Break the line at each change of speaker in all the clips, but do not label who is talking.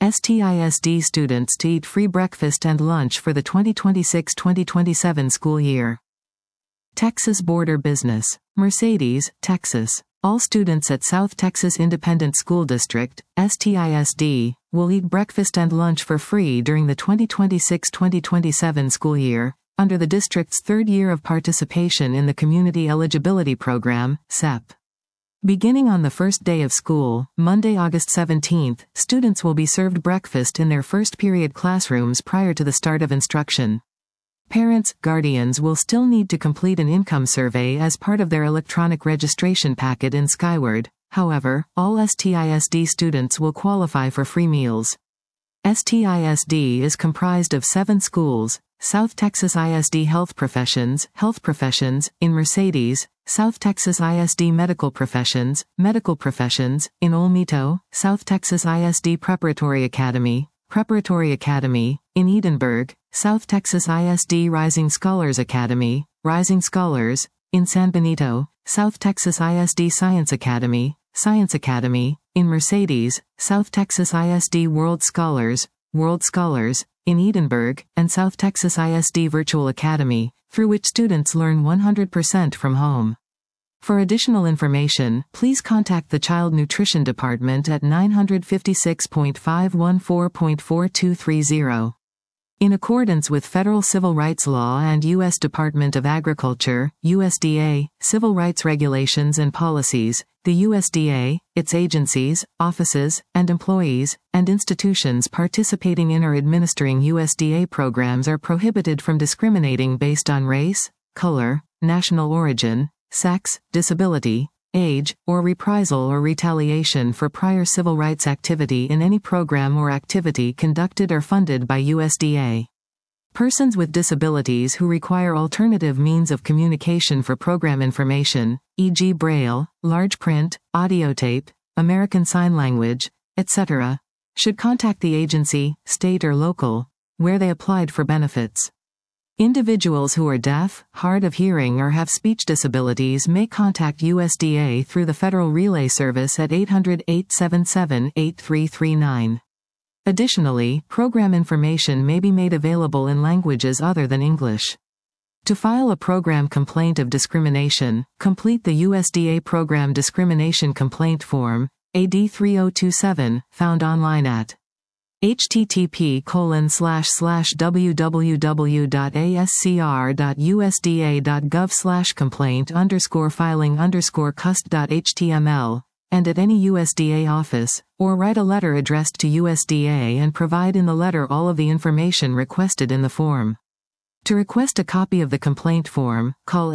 STISD students to eat free breakfast and lunch for the 2026-2027 school year. Texas Border Business. Mercedes, Texas. All students at South Texas Independent School District, STISD, will eat breakfast and lunch for free during the 2026-2027 school year, under the district's third year of participation in the Community Eligibility Program, CEP. Beginning on the first day of school, Monday, August 17th, students will be served breakfast in their first period classrooms prior to the start of instruction. Parents, guardians will still need to complete an income survey as part of their electronic registration packet in Skyward. However, all STISD students will qualify for free meals. STISD is comprised of 7 schools: South Texas ISD Health Professions, in Mercedes; South Texas ISD Medical Professions, in Olmito; South Texas ISD Preparatory Academy, in Edinburg; South Texas ISD Rising Scholars Academy, in San Benito; South Texas ISD Science Academy, in Mercedes; South Texas ISD World Scholars, in Edinburg; and South Texas ISD Virtual Academy, through which students learn 100% from home. For additional information, please contact the Child Nutrition Department at 956.514.4230. In accordance with federal civil rights law and U.S. Department of Agriculture, USDA, civil rights regulations and policies, the USDA, its agencies, offices, and employees, and institutions participating in or administering USDA programs are prohibited from discriminating based on race, color, national origin, sex, disability, age, or reprisal or retaliation for prior civil rights activity in any program or activity conducted or funded by USDA. Persons with disabilities who require alternative means of communication for program information, e.g. Braille, large print, audio tape, American Sign Language, etc., should contact the agency, state or local, where they applied for benefits. Individuals who are deaf, hard of hearing or have speech disabilities may contact USDA through the Federal Relay Service at 800-877-8339. Additionally, program information may be made available in languages other than English. To file a program complaint of discrimination, complete the USDA Program Discrimination Complaint Form, AD 3027, found online at http://www.ascr.usda.gov/complaint_filing_cust.html, and at any USDA office, or write a letter addressed to USDA and provide in the letter all of the information requested in the form. To request a copy of the complaint form, call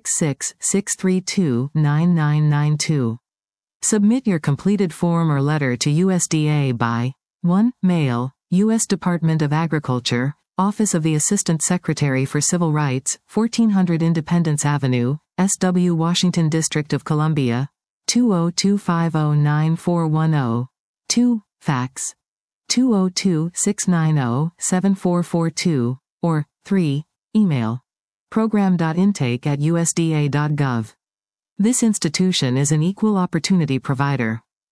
866-632-9992. Submit your completed form or letter to USDA by 1. Mail, U.S. Department of Agriculture, Office of the Assistant Secretary for Civil Rights, 1400 Independence Avenue, SW Washington District of Columbia, 202-509-410. 2. Fax, 202-690-7442, or 3. Email, program.intake@usda.gov. This institution is an equal opportunity provider.